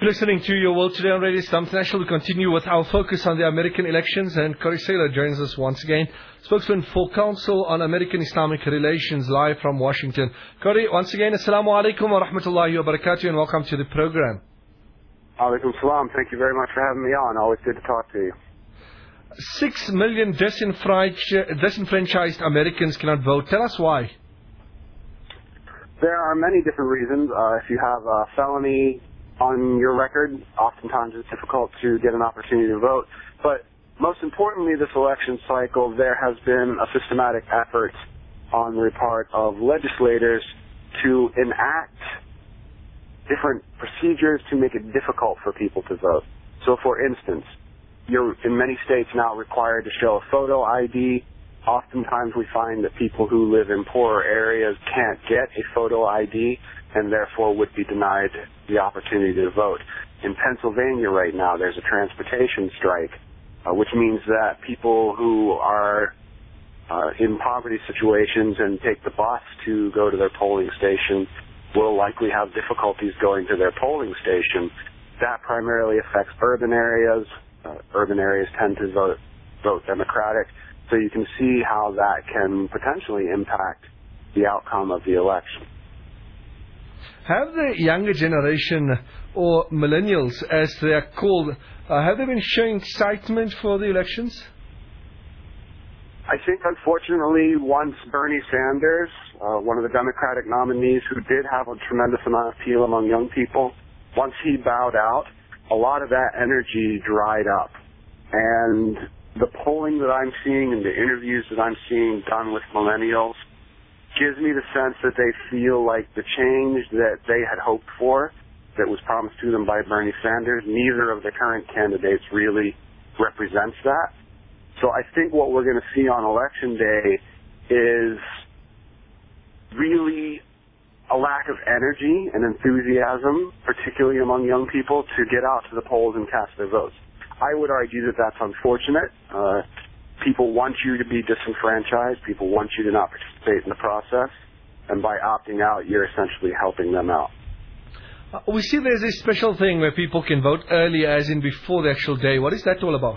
You're listening to Your World Today on Radio Islam International. We continue with our focus on the American elections, and Corey Saylor joins us once again, spokesman for Council on American Islamic Relations, live from Washington. Corey, once again, Assalamu alaikum wa rahmatullahi wa barakatuh, and welcome to the program. Alaikum salam. Thank you very much for having me on. Always good to talk to you. 6 million disenfranchised Americans cannot vote. Tell us why. There are many different reasons. If you have a felony on your record, oftentimes it's difficult to get an opportunity to vote. But most importantly, this election cycle, there has been a systematic effort on the part of legislators to enact different procedures to make it difficult for people to vote. So, for instance, you're in many states now required to show a photo ID. Oftentimes we find that people who live in poorer areas can't get a photo ID and therefore would be denied the opportunity to vote. In Pennsylvania right now, there's a transportation strike, which means that people who are in poverty situations and take the bus to go to their polling station will likely have difficulties going to their polling station. That primarily affects urban areas. Urban areas tend to vote Democratic. So you can see how that can potentially impact the outcome of the election. Have the younger generation, or millennials as they are called, have they been showing excitement for the elections? I think, unfortunately, once Bernie Sanders, one of the Democratic nominees who did have a tremendous amount of appeal among young people, once he bowed out, a lot of that energy dried up. And the polling that I'm seeing and the interviews that I'm seeing done with millennials gives me the sense that they feel like the change that they had hoped for, that was promised to them by Bernie Sanders, neither of the current candidates really represents that. So I think what we're going to see on Election Day is really a lack of energy and enthusiasm, particularly among young people, to get out to the polls and cast their votes. I would argue that that's unfortunate. People want you to be disenfranchised. People want you to not participate in the process. And by opting out, you're essentially helping them out. We see there's a special thing where people can vote early, as in before the actual day. What is that all about?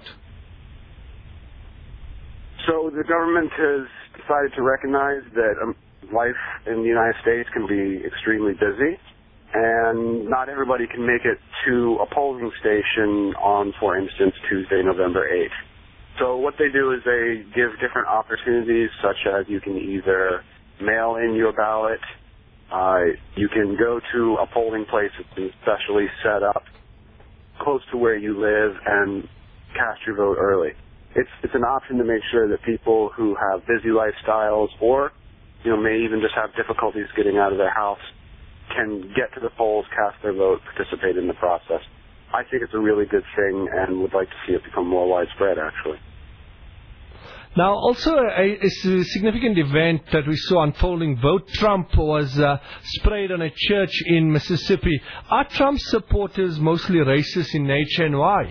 So the government has decided to recognize that life in the United States can be extremely busy, and not everybody can make it to a polling station on, for instance, Tuesday, November 8th. So what they do is they give different opportunities, such as you can either mail in your ballot, you can go to a polling place that's been specially set up close to where you live and cast your vote early. It's an option to make sure that people who have busy lifestyles or may even just have difficulties getting out of their house can get to the polls, cast their vote, participate in the process. I think it's a really good thing and would like to see it become more widespread, actually. Now, also a significant event that we saw unfolding, Vote Trump was sprayed on a church in Mississippi. Are Trump supporters mostly racist in nature, and why?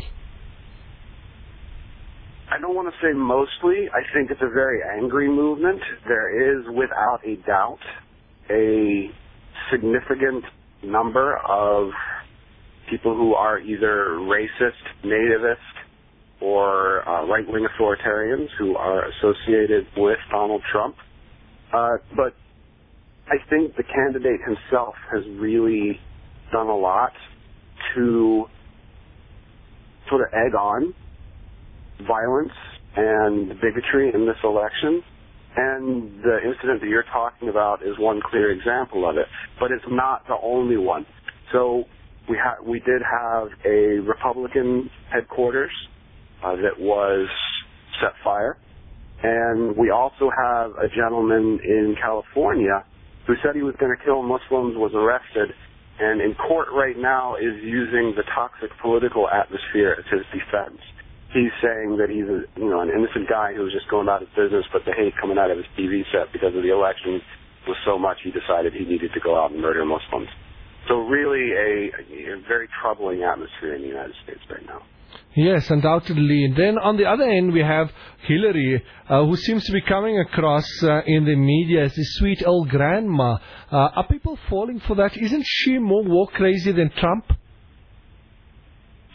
I don't want to say mostly. I think it's a very angry movement. There is, without a doubt, a significant number of people who are either racist, nativist, or right-wing authoritarians who are associated with Donald Trump. But I think the candidate himself has really done a lot to sort of egg on violence and bigotry in this election. And the incident that you're talking about is one clear example of it. But it's not the only one. So we did have a Republican headquarters that was set fire. And we also have a gentleman in California who said he was going to kill Muslims, was arrested, and in court right now is using the toxic political atmosphere as his defense. He's saying that he's an innocent guy who was just going about his business, but the hate coming out of his TV set because of the election was so much he decided he needed to go out and murder Muslims. So really a very troubling atmosphere in the United States right now. Yes, undoubtedly. And then on the other end, we have Hillary, who seems to be coming across in the media as the sweet old grandma. Are people falling for that? Isn't she more war crazy than Trump?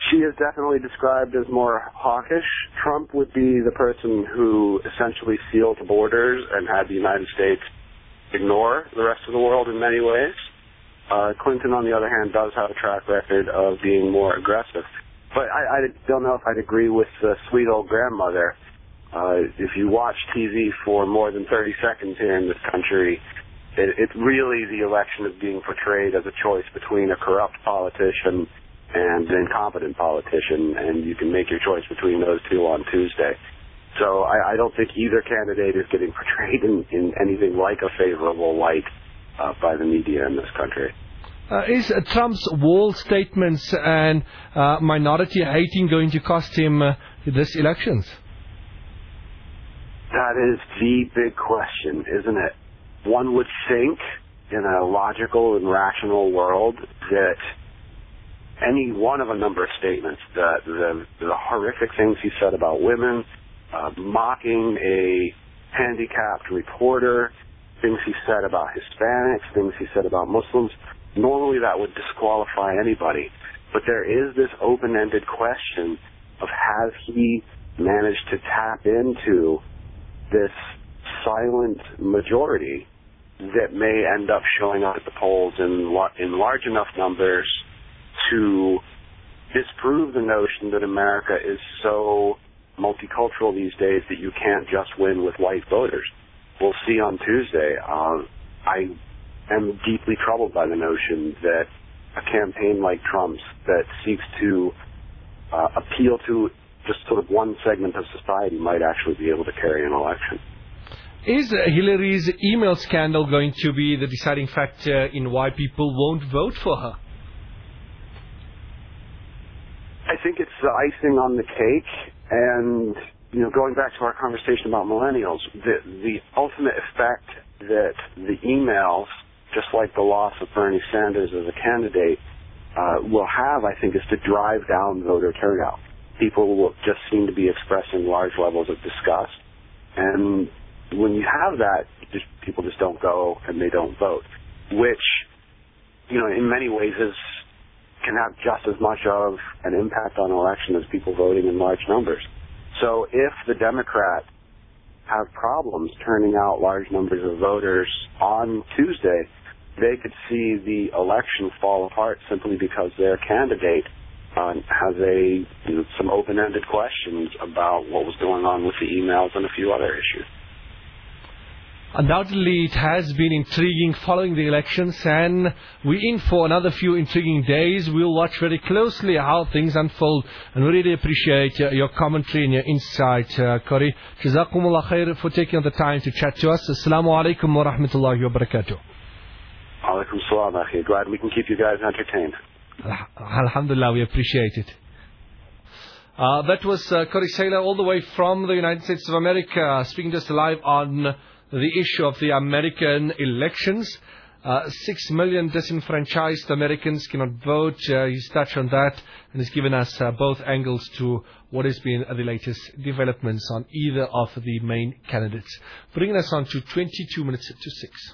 She is definitely described as more hawkish. Trump would be the person who essentially sealed the borders and had the United States ignore the rest of the world in many ways. Clinton, on the other hand, does have a track record of being more aggressive. But I don't know if I'd agree with the sweet old grandmother. If you watch TV for more than 30 seconds here in this country, it's really the election is being portrayed as a choice between a corrupt politician and an incompetent politician, and you can make your choice between those two on Tuesday. So I don't think either candidate is getting portrayed in anything like a favorable light by the media in this country. Is Trump's wall statements and minority hating going to cost him this elections? That is the big question, isn't it? One would think in a logical and rational world that any one of a number of statements, the horrific things he said about women, mocking a handicapped reporter, things he said about Hispanics, things he said about Muslims, normally that would disqualify anybody. But there is this open-ended question of has he managed to tap into this silent majority that may end up showing up at the polls in large enough numbers to disprove the notion that America is so multicultural these days that you can't just win with white voters. We'll see on Tuesday. I am deeply troubled by the notion that a campaign like Trump's that seeks to appeal to just sort of one segment of society might actually be able to carry an election. Is Hillary's email scandal going to be the deciding factor in why people won't vote for her? I think it's the icing on the cake, and going back to our conversation about millennials, the ultimate effect that the emails, just like the loss of Bernie Sanders as a candidate, will have, I think, is to drive down voter turnout. People will just seem to be expressing large levels of disgust, and when you have that, people just don't go and they don't vote, which, in many ways can have just as much of an impact on an election as people voting in large numbers. So if the Democrats have problems turning out large numbers of voters on Tuesday, they could see the election fall apart simply because their candidate has some open-ended questions about what was going on with the emails and a few other issues. Undoubtedly, it has been intriguing following the elections, and we're in for another few intriguing days. We'll watch very closely how things unfold, and we really appreciate your commentary and your insight, Corey. Jazakumullah khair for taking the time to chat to us. Assalamu alaikum wa rahmatullahi wa barakatuh. Alaikum salam, akhi. Glad we can keep you guys entertained. Alhamdulillah, we appreciate it. That was Corey Saylor all the way from the United States of America, speaking to us live on the issue of the American elections. 6 million disenfranchised Americans cannot vote. He's touched on that and has given us both angles to what has been the latest developments on either of the main candidates. Bringing us on to 22 minutes to 6.